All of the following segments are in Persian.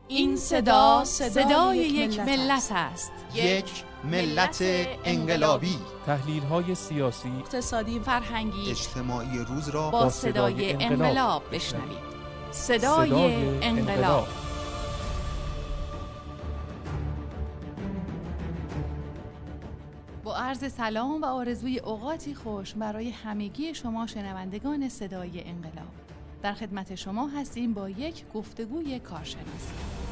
این صدا صدای یک ملت است. یک ملت انقلابی. تحلیل‌های سیاسی، اقتصادی، فرهنگی، اجتماعی روز را با صدای انقلاب بشنوید. صدای انقلاب. با عرض سلام و آرزوی اوقاتی خوش برای همگی شما شنوندگان صدای انقلاب. در خدمت شما هستیم با یک گفتگوی کارشناسی.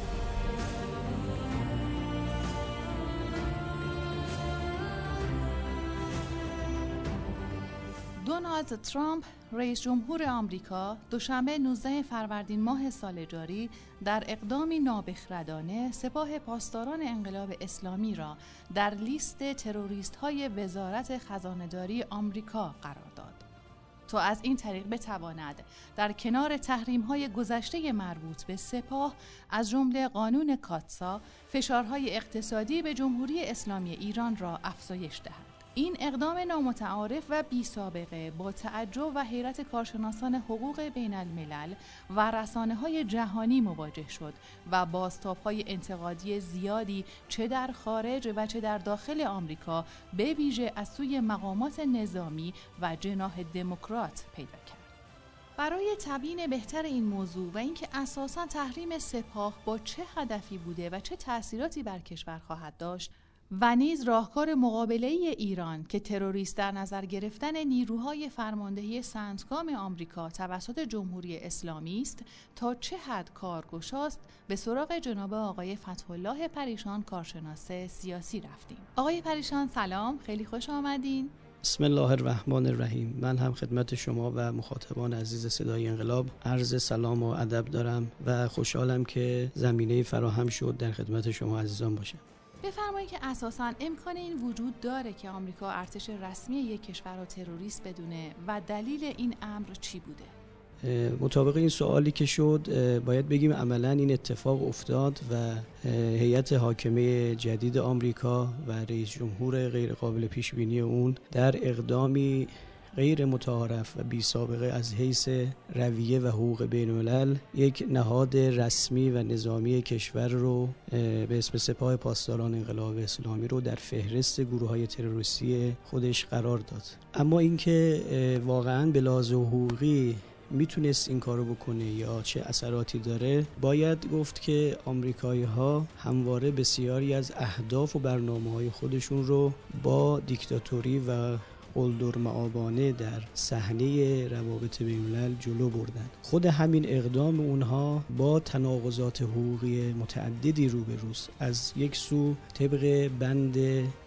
دونالد ترامپ رئیس جمهور آمریکا دوشنبه 19 فروردین ماه سال جاری در اقدامی نابخردانه سپاه پاسداران انقلاب اسلامی را در لیست تروریست‌های وزارت خزانه‌داری آمریکا قرار داد تا از این طریق بتواند در کنار تحریم‌های گذشته مربوط به سپاه از جمله قانون کاتسا فشارهای اقتصادی به جمهوری اسلامی ایران را افزایش دهد. این اقدام نامتعارف و بی سابقه با تعجب و حیرت کارشناسان حقوق بین الملل و رسانه‌های جهانی مواجه شد و بازتاب‌های انتقادی زیادی چه در خارج و چه در داخل آمریکا به ویژه از سوی مقامات نظامی و جناح دموکرات پیدا کرد. برای تبیین بهتر این موضوع و اینکه اساساً تحریم سپاه با چه هدفی بوده و چه تأثیراتی بر کشور خواهد داشت و نیز راهکار مقابله‌ای ایران که تروریست در نظر گرفتن نیروهای فرماندهی سنتکام آمریکا توسط جمهوری اسلامی است تا چه حد کارگشاست، به سراغ جناب آقای فتح‌الله پریشان کارشناس سیاسی رفتیم. آقای پریشان سلام، خیلی خوش آمدین. بسم الله الرحمن الرحیم. من هم خدمت شما و مخاطبان عزیز صدای انقلاب عرض سلام و ادب دارم و خوشحالم که زمینه فراهم شد در خدمت شما عزیزان باشم. بفرمایید که اساساً امکان این وجود داره که آمریکا ارتش رسمی یک کشور را تروریست بدونه و دلیل این امر چی بوده؟ مطابق این سوالی که شد باید بگیم عملاً این اتفاق افتاد و هیئت حاکمه جدید آمریکا و رئیس جمهور غیر قابل پیش بینی اون در اقدامی غیر متعارف و بی سابقه از حیث رویه و حقوق بین الملل یک نهاد رسمی و نظامی کشور رو به اسم سپاه پاسداران انقلاب اسلامی رو در فهرست گروه‌های تروریستی خودش قرار داد. اما اینکه واقعاً به لحاظ حقوقی میتونست این کارو بکنه یا چه اثراتی داره، باید گفت که آمریکایی‌ها همواره بسیاری از اهداف و برنامه‌های خودشون رو با دیکتاتوری و قلدرمآبانه در صحنه روابط بین‌الملل جلو بردن. خود همین اقدام اونها با تناقضات حقوقی متعددی روبروست. از یک سو طبق بند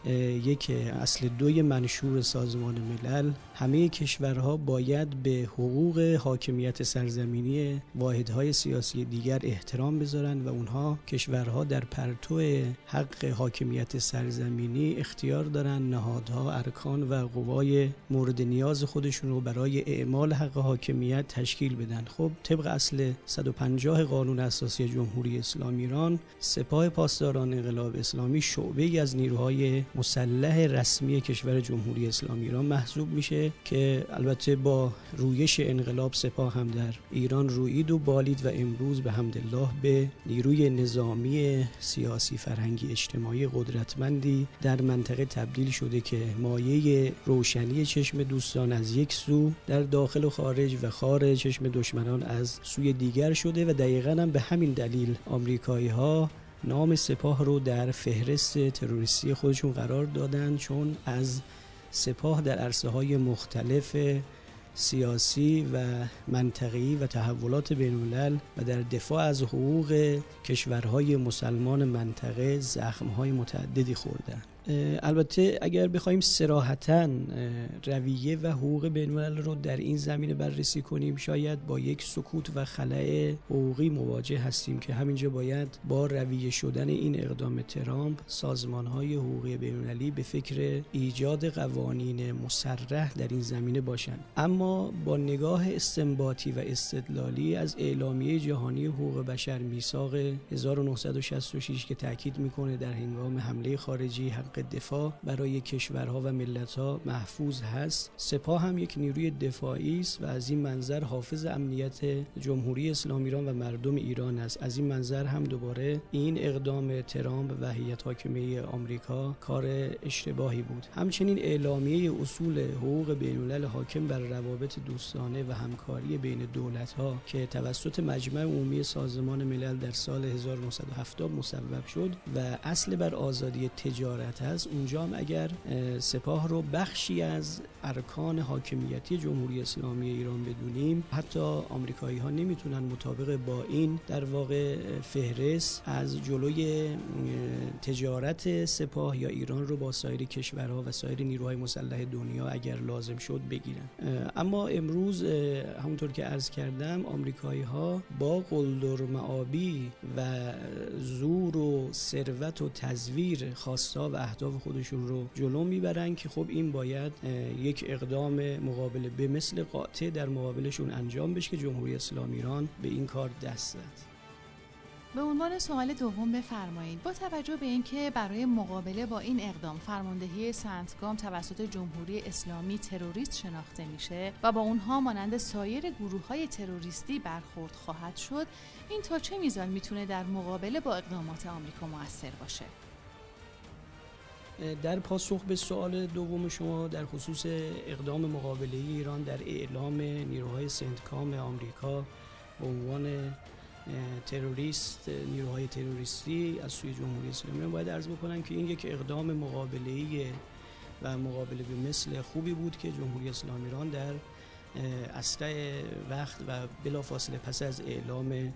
یک اصل 2 منشور سازمان ملل همه کشورها باید به حقوق حاکمیت سرزمینی واحدهای سیاسی دیگر احترام بذارن و اونها کشورها در پرتو حق حاکمیت سرزمینی اختیار دارن نهادها، ارکان و قوا مورد نیاز خودشون رو برای اعمال حق حاکمیت تشکیل بدن. خب طبق اصل 150 قانون اساسی جمهوری اسلامی ایران، سپاه پاسداران انقلاب اسلامی شعبه‌ای از نیروهای مسلح رسمی کشور جمهوری اسلامی ایران محسوب میشه که البته با رویش انقلاب سپاه هم در ایران رویید و بالید و امروز به حمدالله به نیروی نظامی سیاسی فرهنگی اجتماعی قدرتمندی در منطقه تبدیل شده که مایه روشنی چشم دوستان از یک سو در داخل و خارج و خارج چشم دشمنان از سوی دیگر شده و دقیقاً هم به همین دلیل آمریکایی‌ها نام سپاه رو در فهرست تروریستی خودشون قرار دادن، چون از سپاه در عرصه‌های مختلف سیاسی و منطقه‌ای و تحولات بین‌الملل و در دفاع از حقوق کشورهای مسلمان منطقه زخم‌های متعددی خوردن. البته اگر بخوایم صراحتاً رویه و حقوق بین‌الملل رو در این زمینه بررسی کنیم، شاید با یک سکوت و خلأ حقوقی مواجه هستیم که همینجا باید با رویه شدن این اقدام ترامپ سازمان‌های حقوقی بین‌المللی به فکر ایجاد قوانین مصرح در این زمینه باشند. اما با نگاه استنباطی و استدلالی از اعلامیه جهانی حقوق بشر میثاق 1966 که تاکید میکنه در هنگام حمله خارجی حق حق دفاع برای کشورها و ملت‌ها محفوظ هست. سپاه هم یک نیروی دفاعی است و از این منظر حافظ امنیت جمهوری اسلامی ایران و مردم ایران است. از این منظر هم دوباره این اقدام ترامپ و هیئت حاکمه آمریکا کار اشتباهی بود. همچنین اعلامیه اصول حقوق بین‌الملل حاکم بر روابط دوستانه و همکاری بین دولت‌ها که توسط مجمع عمومی سازمان ملل در سال 1970 مصوب شد و اصل بر آزادی تجارت است، اونجا هم اگر سپاه رو بخشی از ارکان حاکمیتی جمهوری اسلامی ایران بدونیم، حتی آمریکایی‌ها نمیتونن مطابق با این در واقع فهرست از جلوی تجارت سپاه یا ایران رو با سایر کشورها و سایر نیروهای مسلح دنیا اگر لازم شد بگیرن. اما امروز همونطور که عرض کردم آمریکایی‌ها با قلدرمآبی و زور و ثروت و تزویر خواستا و اهداف خودشون رو جلو میبرن که خب این باید یک اقدام مقابل به مثل قاطع در مقابلشون انجام بشه که جمهوری اسلامی ایران به این کار دست زد. به عنوان سوال دوم بفرمایید، با توجه به اینکه برای مقابله با این اقدام فرماندهی سنتکام توسط جمهوری اسلامی تروریست شناخته میشه و با اونها مانند سایر گروه‌های تروریستی برخورد خواهد شد، این تا چه میزان میتونه در مقابله با اقدامات آمریکا مؤثر باشه؟ در پاسخ به سوال دوم شما در خصوص اقدام مقابله ایران در اعلام نیروهای سنتکام آمریکا به عنوان تروریست، نیروهای تروریستی از سوی جمهوری اسلامی، باید عرض بکنم که این یک اقدام مقابله‌ای و مقابله به مثل خوبی بود که جمهوری اسلامی ایران در اسرع وقت و بلافاصله پس از اعلام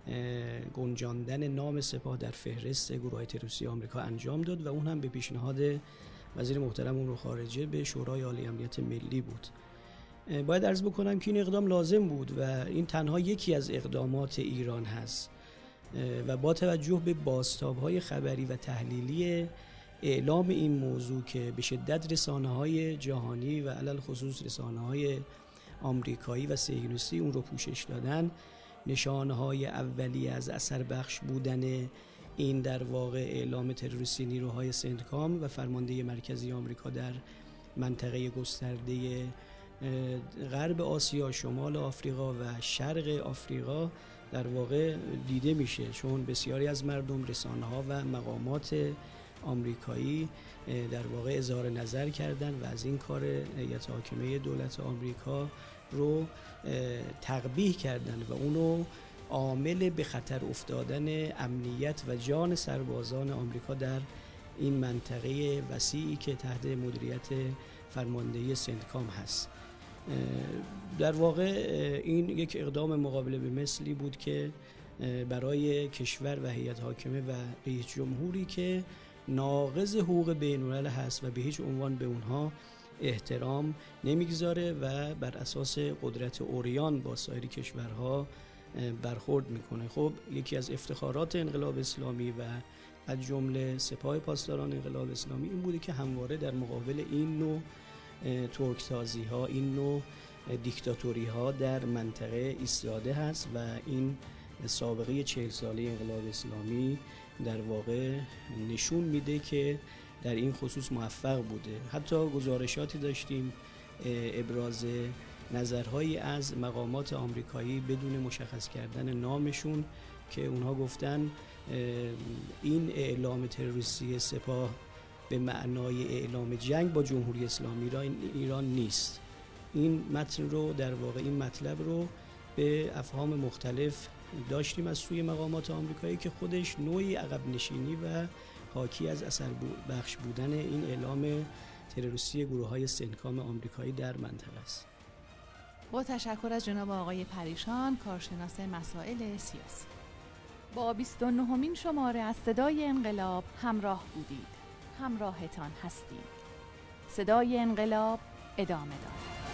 گنجاندن نام سپاه در فهرست گروه‌های تروریستی آمریکا انجام داد و اون هم به پیشنهاد وزیر محترم امور خارجه به شورای عالی امنیت ملی بود. باید عرض بکنم که این اقدام لازم بود و این تنها یکی از اقدامات ایران هست و با توجه به بازتاب‌های خبری و تحلیلی اعلام این موضوع که به شدت رسانه‌های جهانی و علل خصوص رسانه‌های آمریکایی و صهیونیستی اون رو پوشش دادن، نشانه‌های اولیه از اثر بخش بودن این در واقع اعلام تروریستی نیروهای سنتکام و فرمانده مرکزی آمریکا در منطقه گسترده غرب آسیا، شمال آفریقا و شرق آفریقا در واقع دیده میشه، چون بسیاری از مردم، رسانه‌ها و مقامات آمریکایی در واقع اظهار نظر کردن و از این کار هیئت حاکمه دولت آمریکا رو تقبیح کردن و اونو عامل به خطر افتادن امنیت و جان سربازان آمریکا در این منطقه وسیعی که تحت مدیریت فرماندهی سنتکام هست. در واقع این یک اقدام مقابله به مثلی بود که برای کشور و هیئت حاکمه و رئیس جمهوری که ناقض حقوق بین‌الملل هست و به هیچ عنوان به اونها احترام نمیگذاره و بر اساس قدرت عریان با سایر کشورها برخورد میکنه. خب یکی از افتخارات انقلاب اسلامی و از جمله سپاه پاسداران انقلاب اسلامی این بوده که همواره در مقابل این نوع ترکتازی ها، این نوع دیکتاتوری ها در منطقه ایستاده هست و این سابقه 40 ساله انقلاب اسلامی در واقع نشون میده که در این خصوص موفق بوده. حتی گزارشاتی داشتیم ابراز نظرهایی از مقامات آمریکایی بدون مشخص کردن نامشون که اونها گفتن این اعلام تروریستی سپاه به معنای اعلام جنگ با جمهوری اسلامی ایران نیست. این متن رو در واقع این مطلب رو به افهام مختلف داشتیم از سوی مقامات آمریکایی که خودش نوعی عقب نشینی و حاکی از اثر بخش بودن این اعلام تروریستی گروه‌های سنتکام آمریکایی در منطقه است. با تشکر از جناب آقای پریشان، کارشناس مسائل سیاسی. با 29مین شماره از صدای انقلاب همراه بودید. همراهتان هستیم. صدای انقلاب ادامه دارد.